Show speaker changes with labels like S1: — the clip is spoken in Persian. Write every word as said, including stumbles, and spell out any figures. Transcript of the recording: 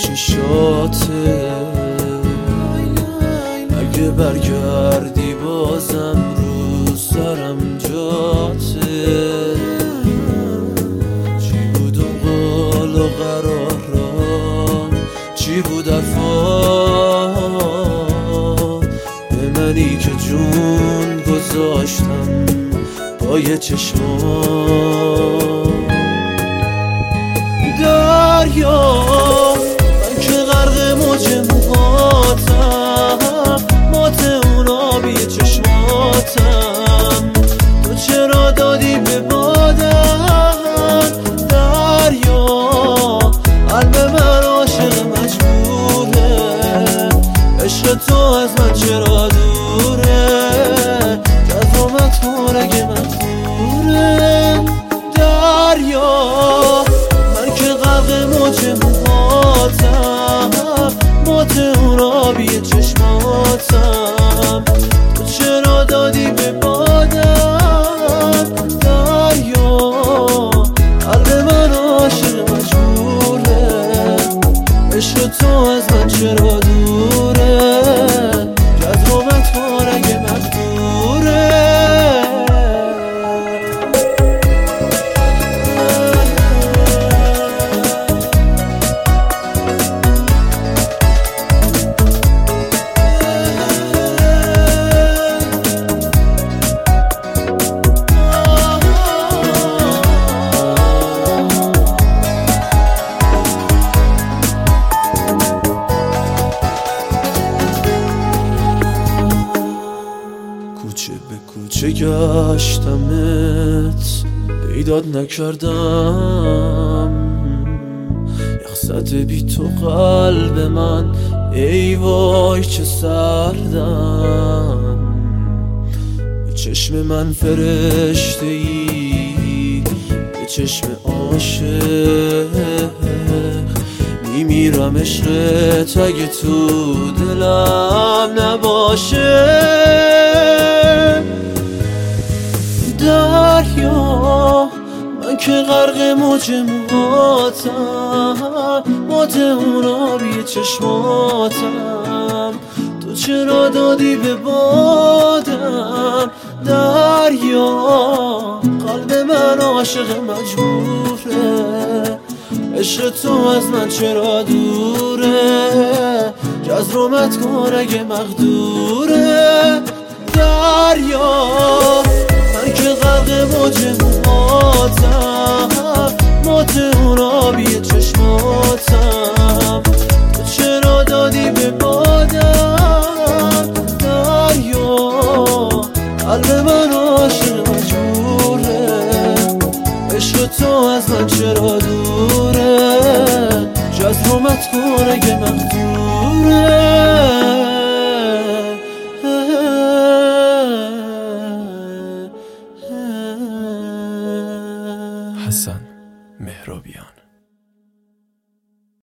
S1: چشاته، اگه برگردی بازم روز دارم جاته. چی بود اون قول و قرارم، چی بود حرفا به منی که جون گذاشتم پای چشمام. دریا من که غرق موج موهاتم، مات اون آبی چشماتم، تو چرا دادی به بادم؟ دریا قلب من عاشق مجبوره، عشق تو از من چرا دوره، جذبت تو رگ مخوره. دریا من که غرق موج موهاتم، مات اون آبی چشماتم، تو چرا دادی به بادم؟ دریا قلب من عاشق مجبوره، عشق تو از من چرا دوره، جذبت تو رگ مخوره. کوچه به کوچه گشتمت، پیدات نکردم، یخزد بی تو قلب من، ای وای چه سردم. به چشم من فرشته ای، به چشم عاشق میمیرم عشقت اگه تو دلم نباشه. دریا من که غرق موج موهاتم، مات اون آبی چشماتم، تو چرا دادی به بادم؟ دریا قلب من عاشق مجبوره، عشق تو از من چرا دوره، جذبت کن رگ مقدوره. دریا من که غرق موج موهاتم، مات اون آبی چشماتم، تو چرا دادی به بادم؟ دریا قلب من عاشق مجبوره، عشق تو از من چرا دوره، جذبت کن رگ مقدوره.